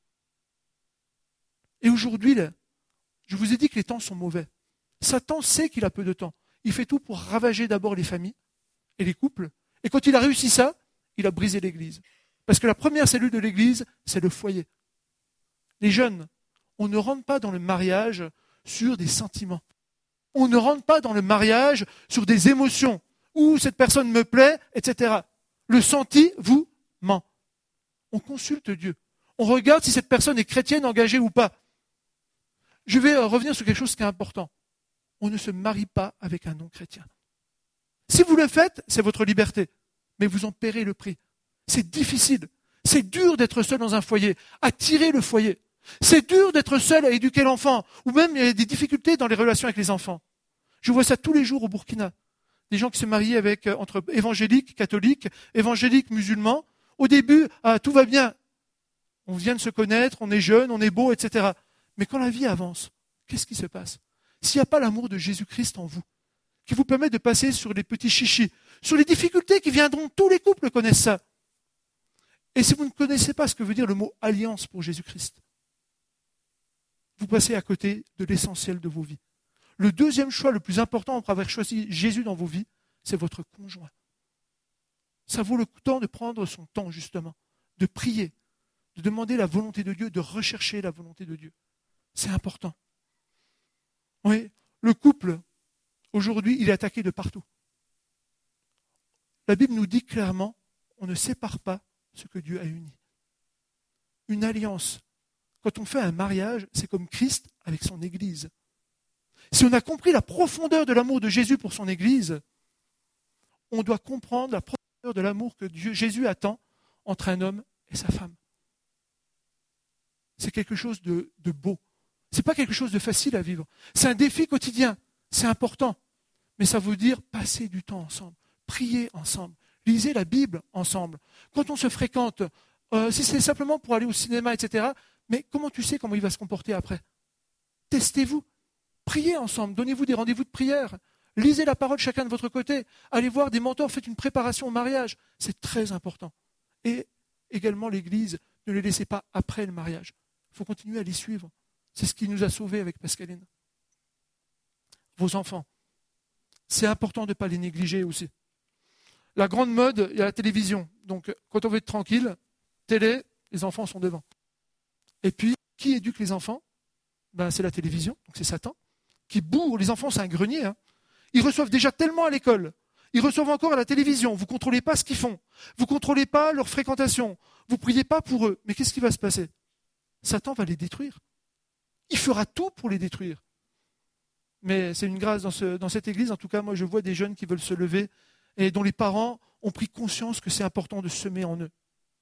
Et aujourd'hui, là, je vous ai dit que les temps sont mauvais. Satan sait qu'il a peu de temps. Il fait tout pour ravager d'abord les familles et les couples. Et quand il a réussi ça, il a brisé l'Église. Parce que la première cellule de l'Église, c'est le foyer. Les jeunes, on ne rentre pas dans le mariage sur des sentiments. On ne rentre pas dans le mariage sur des émotions. Ou cette personne me plaît, et cetera. Le senti vous ment. On consulte Dieu. On regarde si cette personne est chrétienne, engagée ou pas. Je vais revenir sur quelque chose qui est important. On ne se marie pas avec un non-chrétien. Si vous le faites, c'est votre liberté. Mais vous en paierez le prix. C'est difficile. C'est dur d'être seul dans un foyer, à tirer le foyer. C'est dur d'être seul à éduquer l'enfant, ou même il y a des difficultés dans les relations avec les enfants. Je vois ça tous les jours au Burkina. Des gens qui se marient avec, entre évangéliques, catholiques, évangéliques, musulmans. Au début, ah, tout va bien. On vient de se connaître, on est jeune, on est beau, et cetera. Mais quand la vie avance, qu'est-ce qui se passe? S'il n'y a pas l'amour de Jésus-Christ en vous, qui vous permet de passer sur les petits chichis, sur les difficultés qui viendront, tous les couples connaissent ça. Et si vous ne connaissez pas ce que veut dire le mot alliance pour Jésus-Christ, vous passez à côté de l'essentiel de vos vies. Le deuxième choix le plus important après avoir choisi Jésus dans vos vies, c'est votre conjoint. Ça vaut le temps de prendre son temps, justement, de prier, de demander la volonté de Dieu, de rechercher la volonté de Dieu. C'est important. Oui, le couple, aujourd'hui, il est attaqué de partout. La Bible nous dit clairement, on ne sépare pas ce que Dieu a uni. Une alliance, quand on fait un mariage, c'est comme Christ avec son Église. Si on a compris la profondeur de l'amour de Jésus pour son Église, on doit comprendre la profondeur de l'amour que Dieu, Jésus attend entre un homme et sa femme. C'est quelque chose de, de beau. Ce n'est pas quelque chose de facile à vivre. C'est un défi quotidien. C'est important. Mais ça veut dire passer du temps ensemble, prier ensemble, lisez la Bible ensemble. Quand on se fréquente, euh, si c'est simplement pour aller au cinéma, et cetera, mais comment tu sais comment il va se comporter après? Testez-vous. Priez ensemble, donnez-vous des rendez-vous de prière. Lisez la parole chacun de votre côté. Allez voir des mentors, faites une préparation au mariage. C'est très important. Et également l'Église, ne les laissez pas après le mariage. Il faut continuer à les suivre. C'est ce qui nous a sauvés avec Pascaline. Vos enfants, c'est important de ne pas les négliger aussi. La grande mode, il y a la télévision. Donc quand on veut être tranquille, télé, les enfants sont devant. Et puis, qui éduque les enfants? Ben, c'est la télévision, donc c'est Satan, qui bourre. Les enfants, c'est un grenier. Hein. Ils reçoivent déjà tellement à l'école. Ils reçoivent encore à la télévision. Vous ne contrôlez pas ce qu'ils font. Vous ne contrôlez pas leur fréquentation. Vous ne priez pas pour eux. Mais qu'est-ce qui va se passer? Satan va les détruire. Il fera tout pour les détruire. Mais c'est une grâce dans, ce, dans cette église. En tout cas, moi, je vois des jeunes qui veulent se lever et dont les parents ont pris conscience que c'est important de semer en eux.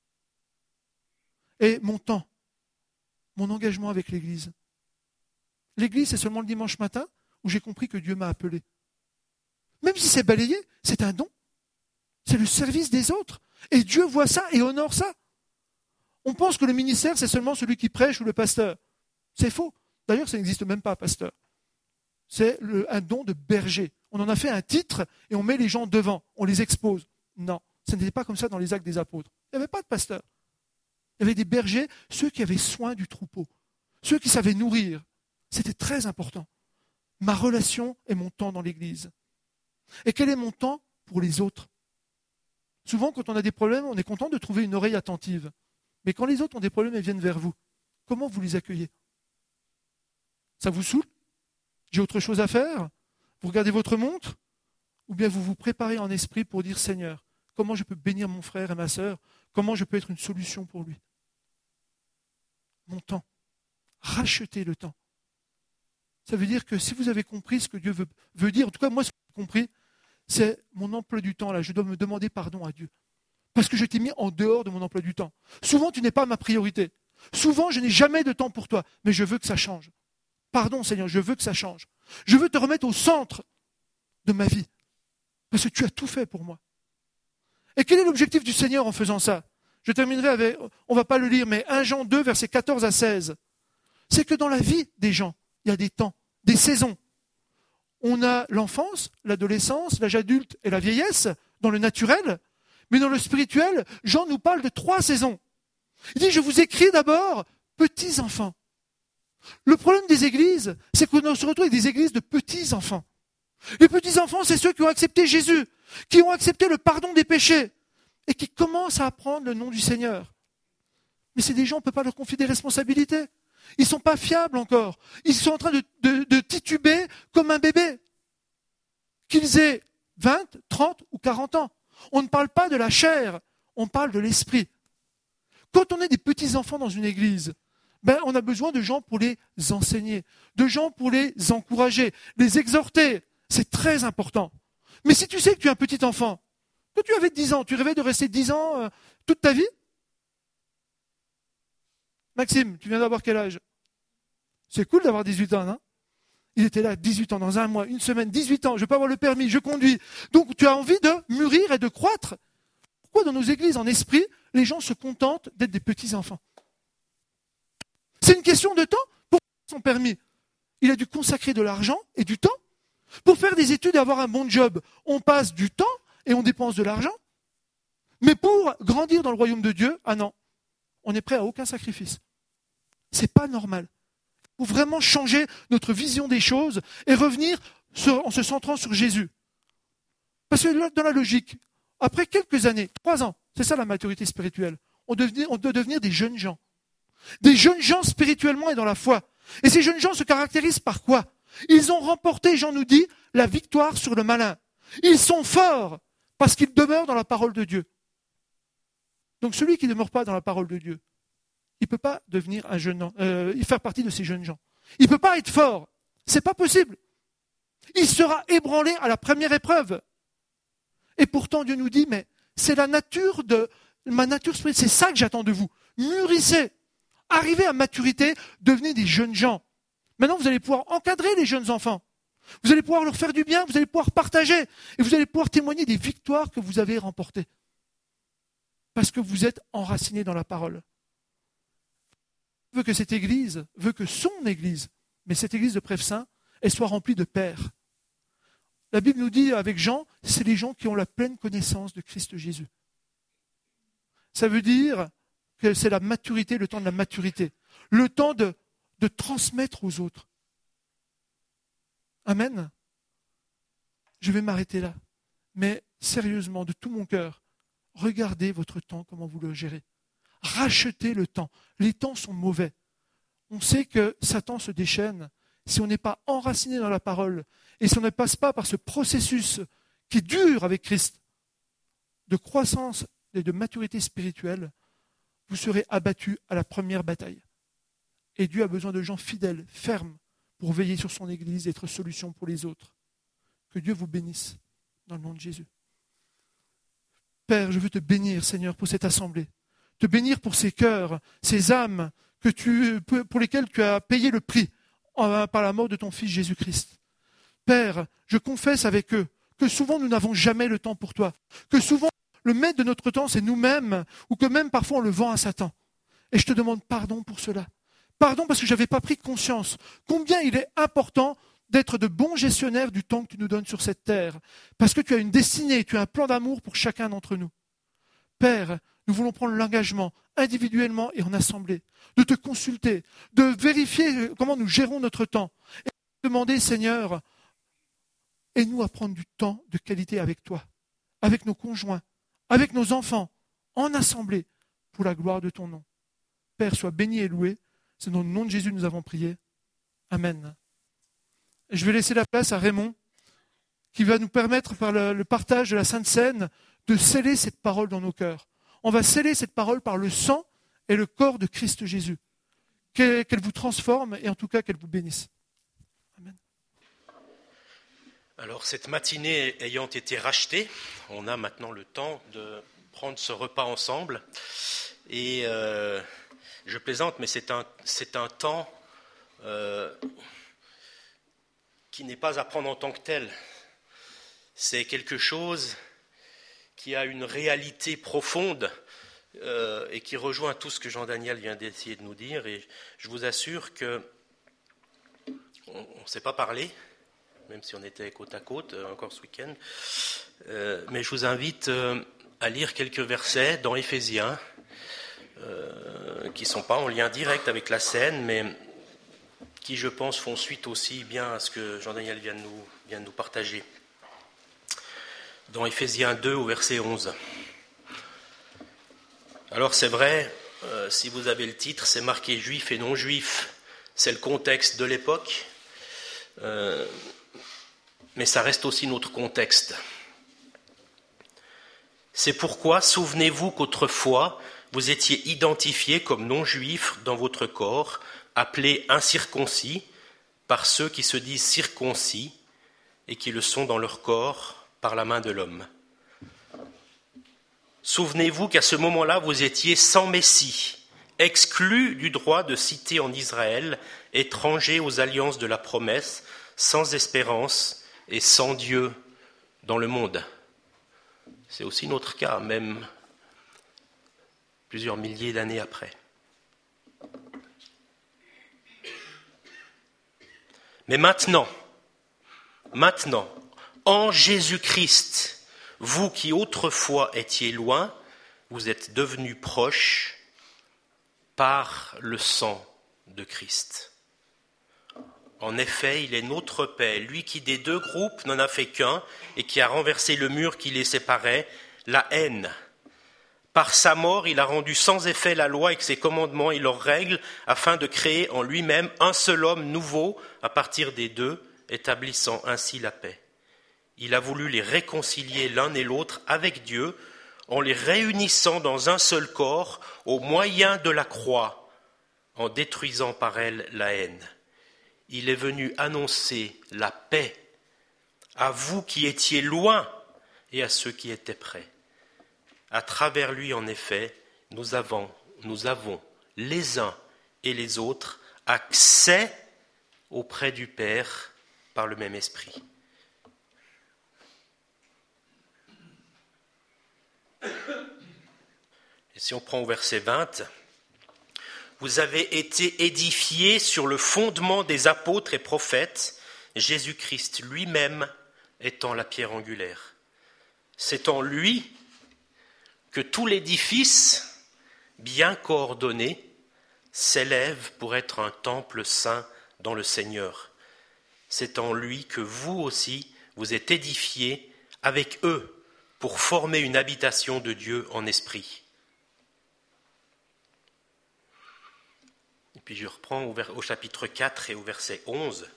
Et mon temps, mon engagement avec l'église. L'église, c'est seulement le dimanche matin où j'ai compris que Dieu m'a appelé. Même si c'est balayé, c'est un don. C'est le service des autres. Et Dieu voit ça et honore ça. On pense que le ministère, c'est seulement celui qui prêche ou le pasteur. C'est faux. D'ailleurs, ça n'existe même pas, pasteur. C'est le, un don de berger. On en a fait un titre et on met les gens devant. On les expose. Non, ça n'était pas comme ça dans les actes des apôtres. Il n'y avait pas de pasteur. Il y avait des bergers, ceux qui avaient soin du troupeau, ceux qui savaient nourrir. C'était très important. Ma relation et mon temps dans l'église. Et quel est mon temps pour les autres? Souvent, quand on a des problèmes, on est content de trouver une oreille attentive. Mais quand les autres ont des problèmes et viennent vers vous, comment vous les accueillez? Ça vous saoule? J'ai autre chose à faire? Vous regardez votre montre? Ou bien vous vous préparez en esprit pour dire, Seigneur, comment je peux bénir mon frère et ma sœur? Comment je peux être une solution pour lui? Mon temps. Rachetez le temps. Ça veut dire que si vous avez compris ce que Dieu veut, veut dire, en tout cas moi ce que j'ai compris, c'est mon emploi du temps là, je dois me demander pardon à Dieu. Parce que je t'ai mis en dehors de mon emploi du temps. Souvent tu n'es pas ma priorité. Souvent je n'ai jamais de temps pour toi, mais je veux que ça change. Pardon Seigneur, je veux que ça change. Je veux te remettre au centre de ma vie. Parce que tu as tout fait pour moi. Et quel est l'objectif du Seigneur en faisant ça? Je terminerai avec, on ne va pas le lire, mais premier Jean deux, versets quatorze à seize. C'est que dans la vie des gens, il y a des temps, des saisons. On a l'enfance, l'adolescence, l'âge adulte et la vieillesse, dans le naturel. Mais dans le spirituel, Jean nous parle de trois saisons. Il dit, je vous écris d'abord, petits enfants. Le problème des églises, c'est qu'on se retrouve avec des églises de petits enfants. Les petits enfants, c'est ceux qui ont accepté Jésus, qui ont accepté le pardon des péchés et qui commencent à apprendre le nom du Seigneur. Mais c'est des gens, on ne peut pas leur confier des responsabilités. Ils ne sont pas fiables encore. Ils sont en train de, de, de tituber comme un bébé. Qu'ils aient vingt, trente ou quarante ans. On ne parle pas de la chair, on parle de l'esprit. Quand on est des petits enfants dans une église, ben, on a besoin de gens pour les enseigner, de gens pour les encourager, les exhorter. C'est très important. Mais si tu sais que tu es un petit enfant, quand tu avais dix ans, tu rêvais de rester dix ans euh, toute ta vie? Maxime, tu viens d'avoir quel âge? C'est cool d'avoir dix-huit ans, non? Il était là, dix-huit ans, dans un mois, une semaine, dix-huit ans, je peux avoir le permis, je conduis. Donc tu as envie de mûrir et de croître. Pourquoi dans nos églises, en esprit, les gens se contentent d'être des petits enfants? C'est une question de temps pour son permis. Il a dû consacrer de l'argent et du temps pour faire des études et avoir un bon job. On passe du temps et on dépense de l'argent. Mais pour grandir dans le royaume de Dieu, ah non, on n'est prêt à aucun sacrifice. C'est pas normal. Il faut vraiment changer notre vision des choses et revenir sur, en se centrant sur Jésus. Parce que dans la logique, après quelques années, trois ans, c'est ça la maturité spirituelle, on, devenait, on doit devenir des jeunes gens. Des jeunes gens spirituellement et dans la foi. Et ces jeunes gens se caractérisent par quoi? Ils ont remporté, Jean nous dit, la victoire sur le malin. Ils sont forts parce qu'ils demeurent dans la parole de Dieu. Donc celui qui ne demeure pas dans la parole de Dieu, il ne peut pas devenir un jeune, euh, faire partie de ces jeunes gens. Il ne peut pas être fort. C'est pas possible. Il sera ébranlé à la première épreuve. Et pourtant Dieu nous dit, mais c'est la nature de ma nature spirituelle, c'est ça que j'attends de vous. Mûrissez. Arrivez à maturité, devenez des jeunes gens. Maintenant, vous allez pouvoir encadrer les jeunes enfants. Vous allez pouvoir leur faire du bien, vous allez pouvoir partager. Et vous allez pouvoir témoigner des victoires que vous avez remportées. Parce que vous êtes enracinés dans la parole. Veut que cette église, veut que son église, mais cette église de Prèves-Saint, elle soit remplie de pères. La Bible nous dit avec Jean, c'est les gens qui ont la pleine connaissance de Christ Jésus. Ça veut dire que c'est la maturité, le temps de la maturité, le temps de, de transmettre aux autres. Amen. Je vais m'arrêter là. Mais sérieusement, de tout mon cœur, regardez votre temps, comment vous le gérez. Rachetez le temps. Les temps sont mauvais. On sait que Satan se déchaîne si on n'est pas enraciné dans la parole et si on ne passe pas par ce processus qui est dur avec Christ de croissance et de maturité spirituelle, vous serez abattus à la première bataille. Et Dieu a besoin de gens fidèles, fermes, pour veiller sur son Église et être solution pour les autres. Que Dieu vous bénisse dans le nom de Jésus. Père, je veux te bénir, Seigneur, pour cette assemblée. Te bénir pour ces cœurs, ces âmes que tu, pour lesquelles tu as payé le prix par la mort de ton Fils Jésus-Christ. Père, je confesse avec eux que souvent nous n'avons jamais le temps pour toi, que souvent le maître de notre temps c'est nous-mêmes, ou que même parfois on le vend à Satan. Et je te demande pardon pour cela. Pardon parce que je n'avais pas pris conscience combien il est important d'être de bons gestionnaires du temps que tu nous donnes sur cette terre, parce que tu as une destinée, tu as un plan d'amour pour chacun d'entre nous. Père, nous voulons prendre l'engagement, individuellement et en assemblée, de te consulter, de vérifier comment nous gérons notre temps, et de demander, Seigneur, aide-nous à prendre du temps de qualité avec toi, avec nos conjoints, avec nos enfants, en assemblée, pour la gloire de ton nom. Père, sois béni et loué. C'est dans le nom de Jésus que nous avons prié. Amen. Et je vais laisser la place à Raymond, qui va nous permettre, par le, le partage de la Sainte Seine, de sceller cette parole dans nos cœurs. On va sceller cette parole par le sang et le corps de Christ Jésus. Qu'elle, qu'elle vous transforme et en tout cas qu'elle vous bénisse. Amen. Alors cette matinée ayant été rachetée, on a maintenant le temps de prendre ce repas ensemble. Et euh, je plaisante, mais c'est un, c'est un temps euh, qui n'est pas à prendre en tant que tel. C'est quelque chose qui a une réalité profonde euh, et qui rejoint tout ce que Jean-Daniel vient d'essayer de nous dire. Et je vous assure qu'on ne s'est pas parlé, même si on était côte à côte euh, encore ce week-end. Euh, mais je vous invite euh, à lire quelques versets dans Éphésiens, euh, qui ne sont pas en lien direct avec la scène, mais qui, je pense, font suite aussi bien à ce que Jean-Daniel vient de nous, vient de nous partager. Dans Éphésiens deux, au verset onze. Alors c'est vrai, euh, si vous avez le titre, c'est marqué juif et non juif. C'est le contexte de l'époque, euh, mais ça reste aussi notre contexte. C'est pourquoi, souvenez-vous qu'autrefois, vous étiez identifiés comme non-juifs dans votre corps, appelés incirconcis par ceux qui se disent circoncis et qui le sont dans leur corps, par la main de l'homme. Souvenez-vous qu'à ce moment-là, vous étiez sans Messie, exclus du droit de cité en Israël, étrangers aux alliances de la promesse, sans espérance et sans Dieu dans le monde. C'est aussi notre cas, même plusieurs milliers d'années après. Mais maintenant, maintenant, en Jésus-Christ, vous qui autrefois étiez loin, vous êtes devenus proches par le sang de Christ. En effet, il est notre paix, lui qui des deux groupes n'en a fait qu'un et qui a renversé le mur qui les séparait, la haine. Par sa mort, il a rendu sans effet la loi et ses commandements et leurs règles, afin de créer en lui-même un seul homme nouveau à partir des deux, établissant ainsi la paix. Il a voulu les réconcilier l'un et l'autre avec Dieu, en les réunissant dans un seul corps, au moyen de la croix, en détruisant par elle la haine. Il est venu annoncer la paix à vous qui étiez loin et à ceux qui étaient près. À travers lui, en effet, nous avons, nous avons les uns et les autres accès auprès du Père par le même esprit. Et si on prend au verset vingt, vous avez été édifiés sur le fondement des apôtres et prophètes, Jésus-Christ lui-même étant la pierre angulaire. C'est en lui que tout l'édifice, bien coordonné, s'élève pour être un temple saint dans le Seigneur. C'est en lui que vous aussi, vous êtes édifiés avec eux pour former une habitation de Dieu en esprit. Et puis je reprends au, au chapitre quatre et au verset onze.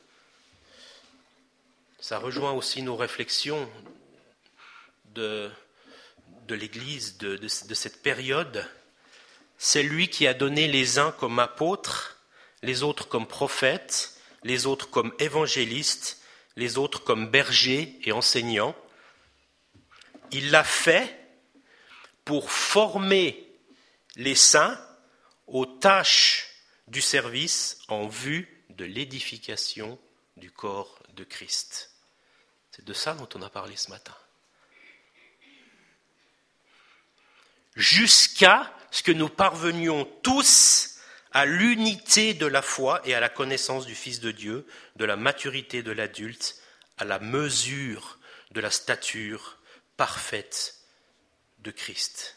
Ça rejoint aussi nos réflexions de, de l'Église de, de, de cette période. C'est lui qui a donné les uns comme apôtres, les autres comme prophètes, les autres comme évangélistes, les autres comme bergers et enseignants. Il l'a fait pour former les saints aux tâches du service en vue de l'édification du corps de Christ. C'est de ça dont on a parlé ce matin. Jusqu'à ce que nous parvenions tous à l'unité de la foi et à la connaissance du Fils de Dieu, de la maturité de l'adulte, à la mesure de la stature parfaite de Christ.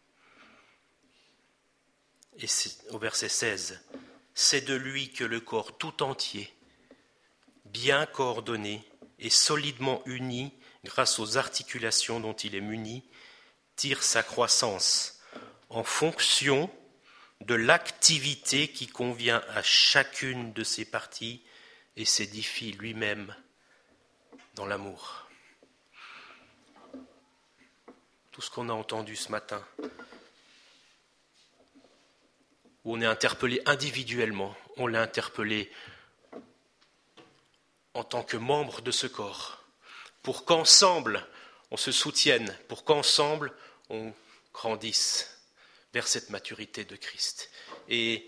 Et au verset seize, c'est de lui que le corps tout entier, bien coordonné et solidement uni grâce aux articulations dont il est muni, tire sa croissance en fonction de l'activité qui convient à chacune de ses parties et s'édifie lui-même dans l'amour. Tout ce qu'on a entendu ce matin, où on est interpellé individuellement, on l'a interpellé en tant que membre de ce corps, pour qu'ensemble on se soutienne, pour qu'ensemble on grandisse vers cette maturité de Christ. Et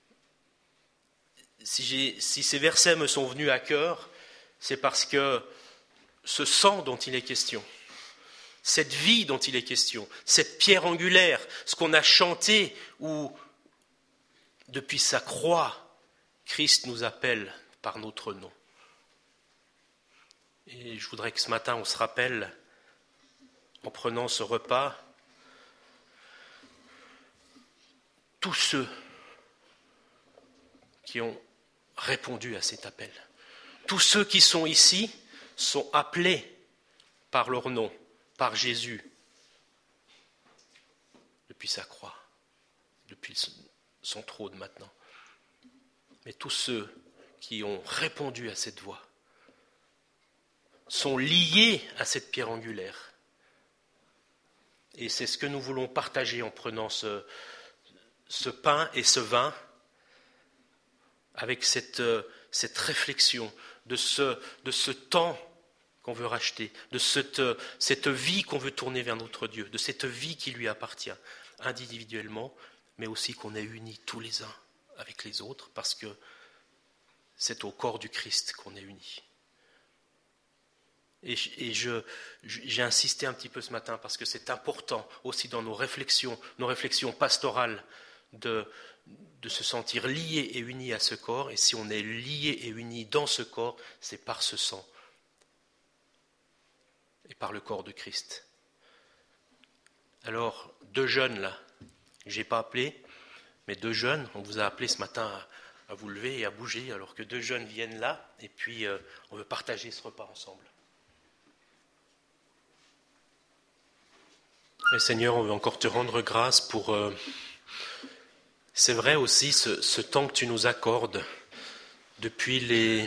si, j'ai, si ces versets me sont venus à cœur, c'est parce que ce sang dont il est question, cette vie dont il est question, cette pierre angulaire, ce qu'on a chanté, où depuis sa croix, Christ nous appelle par notre nom. Et je voudrais que ce matin on se rappelle, en prenant ce repas, tous ceux qui ont répondu à cet appel. Tous ceux qui sont ici sont appelés par leur nom, par Jésus, depuis sa croix, depuis son trône maintenant. Mais tous ceux qui ont répondu à cette voix sont liés à cette pierre angulaire. Et c'est ce que nous voulons partager en prenant ce, ce pain et ce vin, avec cette, cette réflexion de ce, de ce temps qu'on veut racheter, de cette, cette vie qu'on veut tourner vers notre Dieu, de cette vie qui lui appartient, individuellement, mais aussi qu'on est unis tous les uns avec les autres, parce que c'est au corps du Christ qu'on est unis. Et, et je, j'ai insisté un petit peu ce matin, parce que c'est important aussi dans nos réflexions, nos réflexions pastorales, de, de se sentir lié et uni à ce corps. Et si on est lié et uni dans ce corps, c'est par ce sang et par le corps de Christ. Alors, deux jeunes là, je n'ai pas appelé, mais deux jeunes, on vous a appelé ce matin à, à vous lever et à bouger, alors que deux jeunes viennent là, et puis euh, on veut partager ce repas ensemble. Et Seigneur, on veut encore te rendre grâce pour... Euh, c'est vrai aussi ce, ce temps que tu nous accordes depuis les...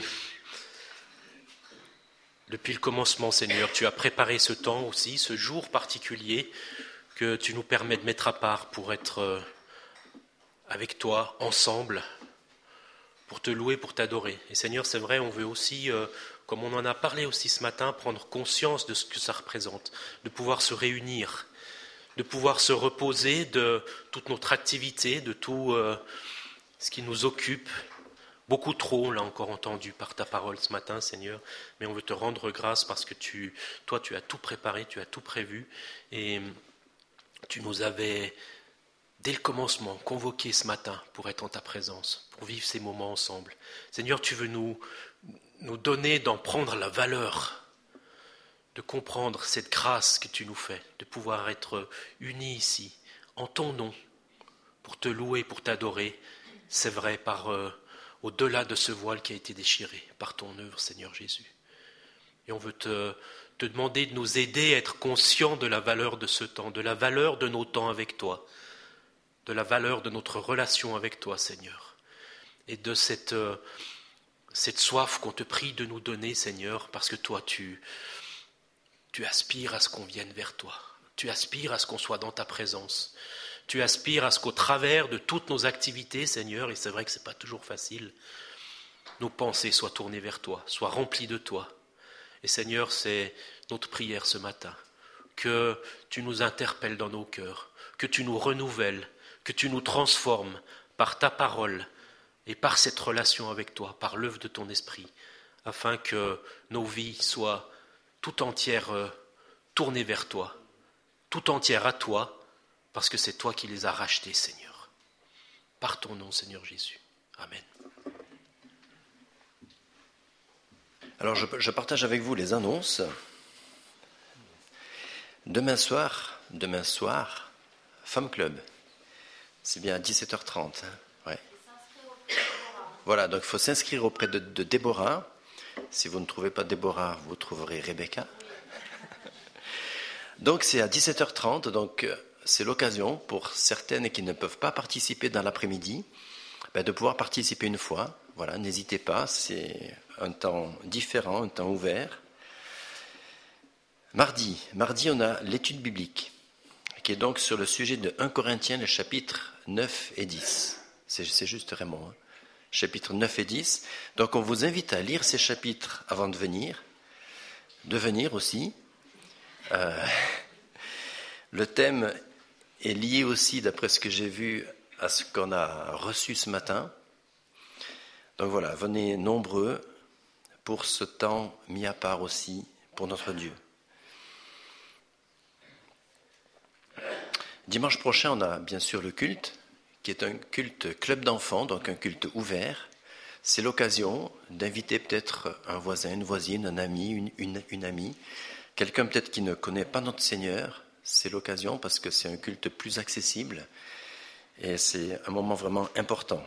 Depuis le commencement, Seigneur, tu as préparé ce temps aussi, ce jour particulier que tu nous permets de mettre à part pour être avec toi, ensemble, pour te louer, pour t'adorer. Et Seigneur, c'est vrai, on veut aussi, comme on en a parlé aussi ce matin, prendre conscience de ce que ça représente, de pouvoir se réunir, de pouvoir se reposer de toute notre activité, de tout ce qui nous occupe. Beaucoup trop, on l'a encore entendu par ta parole ce matin, Seigneur, mais on veut te rendre grâce parce que tu, toi, tu as tout préparé, tu as tout prévu, et tu nous avais, dès le commencement, convoqués ce matin pour être en ta présence, pour vivre ces moments ensemble. Seigneur, tu veux nous, nous donner d'en prendre la valeur, de comprendre cette grâce que tu nous fais, de pouvoir être unis ici, en ton nom, pour te louer, pour t'adorer, c'est vrai, par... Euh, au-delà de ce voile qui a été déchiré par ton œuvre, Seigneur Jésus. Et on veut te, te demander de nous aider à être conscients de la valeur de ce temps, de la valeur de nos temps avec toi, de la valeur de notre relation avec toi, Seigneur, et de cette, euh, cette soif qu'on te prie de nous donner, Seigneur, parce que toi, tu, tu aspires à ce qu'on vienne vers toi, tu aspires à ce qu'on soit dans ta présence. Tu aspires à ce qu'au travers de toutes nos activités, Seigneur, et c'est vrai que ce n'est pas toujours facile, nos pensées soient tournées vers toi, soient remplies de toi. Et Seigneur, c'est notre prière ce matin, que tu nous interpelles dans nos cœurs, que tu nous renouvelles, que tu nous transformes par ta parole et par cette relation avec toi, par l'œuvre de ton esprit, afin que nos vies soient tout entières tournées vers toi, tout entières à toi, parce que c'est toi qui les as rachetés, Seigneur. Par ton nom, Seigneur Jésus. Amen. Alors, je, je partage avec vous les annonces. Demain soir, demain soir, Femme Club. C'est bien à dix-sept heures trente. Hein, ouais. Voilà, donc il faut s'inscrire auprès de, de Déborah. Si vous ne trouvez pas Déborah, vous trouverez Rebecca. Donc, c'est à dix-sept heures trente, donc... C'est l'occasion pour certaines qui ne peuvent pas participer dans l'après-midi ben de pouvoir participer une fois. Voilà, n'hésitez pas, c'est un temps différent, un temps ouvert. Mardi, mardi on a l'étude biblique qui est donc sur le sujet de un Corinthiens, les chapitres neuf et dix. C'est, c'est juste Raymond, hein. Chapitres neuf et dix. Donc on vous invite à lire ces chapitres avant de venir, de venir aussi. Euh, le thème est lié aussi, d'après ce que j'ai vu, à ce qu'on a reçu ce matin. Donc voilà, venez nombreux pour ce temps mis à part aussi pour notre Dieu. Dimanche prochain, on a bien sûr le culte, qui est un culte club d'enfants, donc un culte ouvert. C'est l'occasion d'inviter peut-être un voisin, une voisine, un ami, une, une, une amie, quelqu'un peut-être qui ne connaît pas notre Seigneur. C'est l'occasion parce que c'est un culte plus accessible et c'est un moment vraiment important.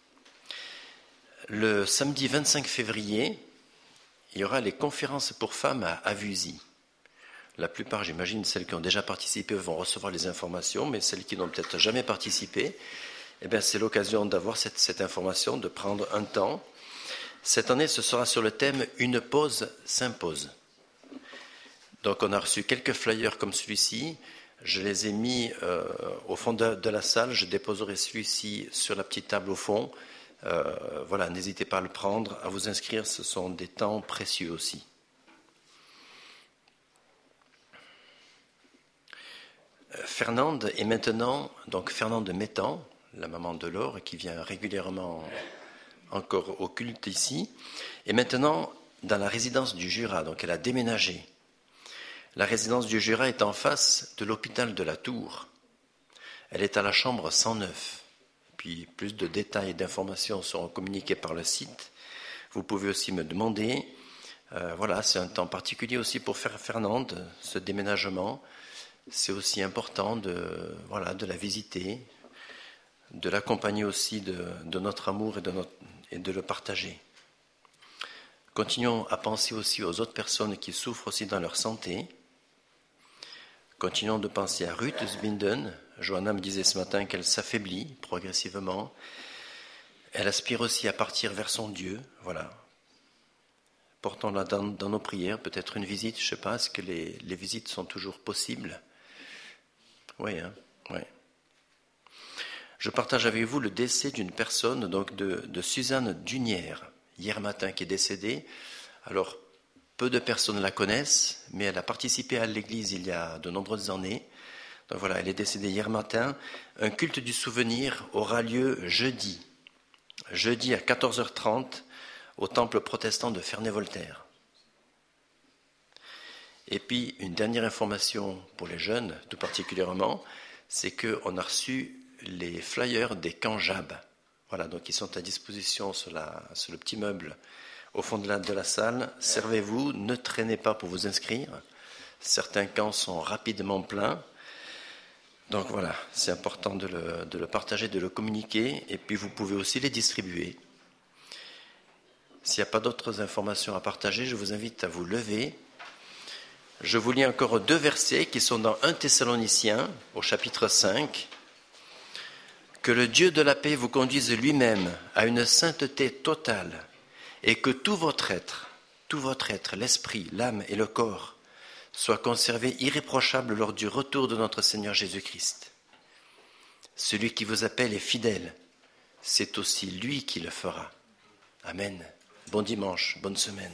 Le samedi vingt-cinq février, il y aura les conférences pour femmes à Avusy. La plupart, j'imagine, celles qui ont déjà participé vont recevoir les informations, mais celles qui n'ont peut-être jamais participé, eh bien, c'est l'occasion d'avoir cette, cette information, de prendre un temps. Cette année, ce sera sur le thème « Une pause s'impose ». Donc on a reçu quelques flyers comme celui-ci, je les ai mis euh, au fond de, de la salle, je déposerai celui-ci sur la petite table au fond. Euh, voilà, n'hésitez pas à le prendre, à vous inscrire, ce sont des temps précieux aussi. Fernande est maintenant, donc Fernande Métan, la maman de Laure, qui vient régulièrement encore au culte ici, est maintenant dans la résidence du Jura, donc elle a déménagé. La résidence du Jura est en face de l'hôpital de la Tour. Elle est à la chambre cent neuf. Puis puis plus de détails et d'informations seront communiqués par le site. Vous pouvez aussi me demander, euh, voilà, c'est un temps particulier aussi pour faire Fernande, ce déménagement. C'est aussi important de, voilà, de la visiter, de l'accompagner aussi de, de notre amour et de, notre, et de le partager. Continuons à penser aussi aux autres personnes qui souffrent aussi dans leur santé. Continuons de penser à Ruth Sbinden. Johanna me disait ce matin qu'elle s'affaiblit progressivement. Elle aspire aussi à partir vers son Dieu. Voilà. Portons-la dans, dans nos prières. Peut-être une visite, je ne sais pas, est-ce que les, les visites sont toujours possibles? Oui, hein, oui. Je partage avec vous le décès d'une personne, donc de, de Suzanne Dunière, hier matin, qui est décédée. Alors, peu de personnes la connaissent, mais elle a participé à l'église il y a de nombreuses années. Donc voilà, elle est décédée hier matin. Un culte du souvenir aura lieu jeudi. Jeudi à quatorze heures trente au temple protestant de Ferney-Voltaire. Et puis, une dernière information pour les jeunes, tout particulièrement, c'est qu'on a reçu les flyers des camps Jab. Voilà, donc ils sont à disposition sur, la, sur le petit meuble au fond de la, de la salle. Servez-vous, ne traînez pas pour vous inscrire. Certains camps sont rapidement pleins. Donc voilà, c'est important de le, de le partager, de le communiquer, et puis vous pouvez aussi les distribuer. S'il n'y a pas d'autres informations à partager, je vous invite à vous lever. Je vous lis encore deux versets qui sont dans Premier Thessaloniciens, au chapitre cinq. Que le Dieu de la paix vous conduise lui-même à une sainteté totale, et que tout votre être, tout votre être, l'esprit, l'âme et le corps, soit conservé irréprochable lors du retour de notre Seigneur Jésus-Christ. Celui qui vous appelle est fidèle, c'est aussi lui qui le fera. Amen. Bon dimanche, bonne semaine.